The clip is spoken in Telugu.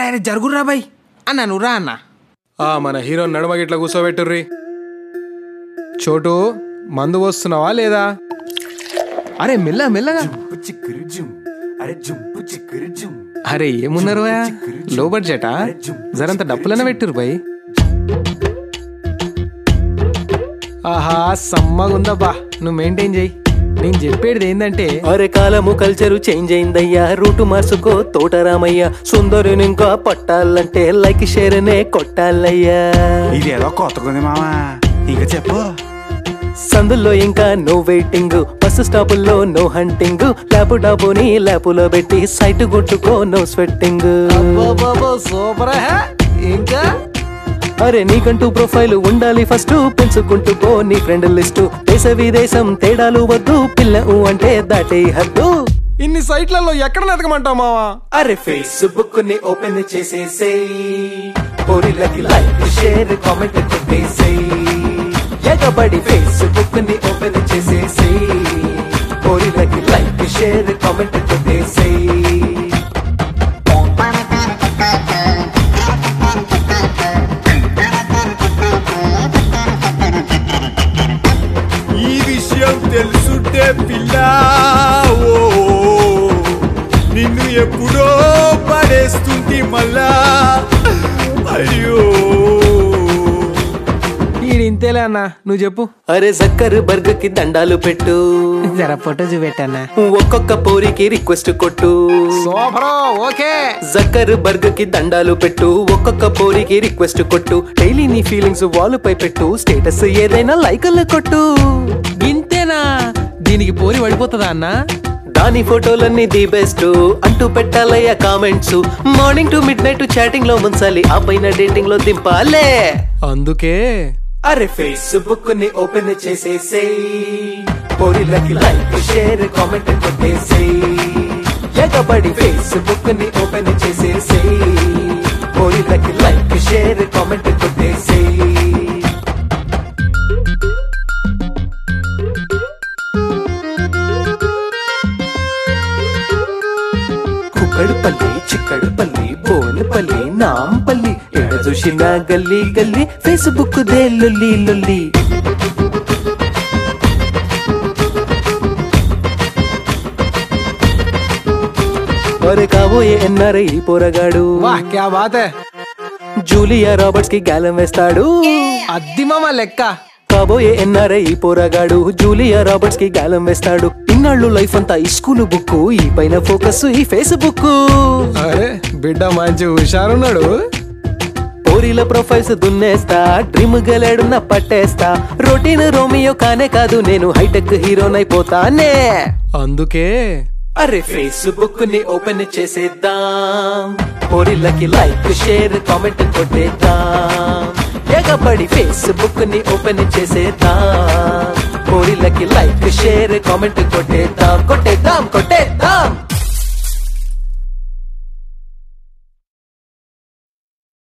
అరే జరుగుర్రా బాయ్ అన్న నువ్వురా అన్న. మన హీరో నడుమకి ఇట్లా కూర్చోబెట్టుర్రి. చోటు మందు వస్తున్నావా లేదా? అరే మెల్ల మెల్లగా. అరే ఏమున్నారు లో బడ్జెటా? జరంత డప్పులనే పెట్టురు బాయ్. ఆహా సమ్మగుందబ్బా, నువ్వు మెయింటైన్ చెయ్యి. నేను చెప్పేది ఏంటంటే అరే కాలము కల్చరు చేంజ్ అయిందయ్యా, రూటు మార్చుకో తోటరామయ్య. సుందరుని ఇంకా పట్టాలంటే లైక్ షేర్నే కొట్టాలయ్యా. ఇదేదో కొత్తకుంది మామా, ఇంకా చెప్పు. సందుల్లో ఇంకా నో వెయిటింగ్, బస్సు స్టాపుల్లో నో హంటింగ్, ల్యాపు డాబుని ల్యాపులో పెట్టి సైట్ కొట్టుకో నో స్వెట్టింగ్. సూపర్. ఇంకా అరే నీకంటూ ప్రొఫైల్ ఉండాలి ఫస్ట్, పెంచుకుంటూ పో నీ ఫ్రెండ్ లిస్టు. దేశ విదేశం తేడాలు వద్దు, పిల్లను అంటే దాటే హద్దు. ఇన్ని సైట్లలో ఎక్కడ నెతకమంటావు మావా? అరే ఫేస్బుక్ ని ఓపెన్ చేసేసేయ్, పోరిలకి లైక్ షేర్ కామెంట్ కొట్టేసేయ్. ఎగబడి ఫేస్బుక్ ని ఓపెన్ చేసేసేయ్, పోరిలకి లైక్ షేర్ కామెంట్ కొట్టేసేయ్. ఈ విషయం తెలుసుంటే పిల్ల నిన్ను ఎప్పుడో పడేస్తుంది మళ్ళా. అయ్యో ఇంతేలే అన్న, నువ్వు చెప్పు. అరే జక్కర్ బర్గ్ కి దండాలు పెట్టు, జర ఫోటో చూపెట్టన్నా. ఒక్కొక్క పోరికి రిక్వెస్ట్ కొట్టు. Super okay. జక్కర్ బర్గ్ కి దండాలు పెట్టు, ఒక్కొక్క పోరికి రిక్వెస్ట్ కొట్టు. డైలీ నీ ఫీలింగ్స్ వాల్ పై పెట్టు, స్టేటస్ ఏదైనా లైక్లు కొట్టు. ఇంతేనా? దీనికి పోరి పడిపోతుందా అన్న? దాని ఫోటోలన్నీ ది బెస్ట్ అంటూ పెట్టాలయ్యా comments. Morning to midnight chatting లో ముంచాలి, ఆ పైన డేటింగ్ లో దింపాలే. అందుకే అరే ఫేస్బుక్ ని ఓపెన్ చేసేసేయ్, పోరిలకి లైక్ షేర్ కామెంట్ కొట్టేసేయ్. ఎగబడి ఫేస్బుక్ ని ఓపెన్ చేసేసేయ్, పోరిలకి లైక్ షేర్ కామెంట్ కొట్టేసేయ్. కుక్కడుపల్లి చిక్కడుపల్లి బోనపల్లి నాంపల్లి, ఎడ చూసిన గల్లీ గల్లీ ఫేస్బుక్ దే లొల్లి లొల్లి. అరే కాబోయే ఎన్ఆర్ఐ పోరగాడు, వాహ్ క్యా బాత్ హై. జూలియా రాబర్ట్స్ కి గాలం వేస్తాడు. అద్ది మామ లెక్క. కాబోయే ఎన్ఆర్ఐ పోరగాడు, జూలియా రాబర్ట్స్ కి గాలం వేస్తాడు. ఇన్నాళ్ళు లైఫ్ అంతా ఈ స్కూలు బుక్, ఈ పైన ఫోకస్ ఈ ఫేస్బుక్. అరే బిడ్డ మంచి హుషారున్నాడు. పోరీల ప్రొఫైల్స్ దున్నేస్తా, డ్రీమ్ గెలాడున్న పట్టేస్తా. రొటీన్ రోమియో కానే కాదు, నేను హైటెక్ హీరోనైపోతానే. అందుకే అరే ఫేస్బుక్ ని ఓపెన్ చేసేద్దాం, పోరీలకి లైక్ షేర్ కామెంట్ కొట్టేద్దాం. ఎగబడి ఫేస్బుక్ ని ఓపెన్ చేసేద్దాం, పోరీలకి లైక్ షేర్ కామెంట్ కొట్టేద్దాం.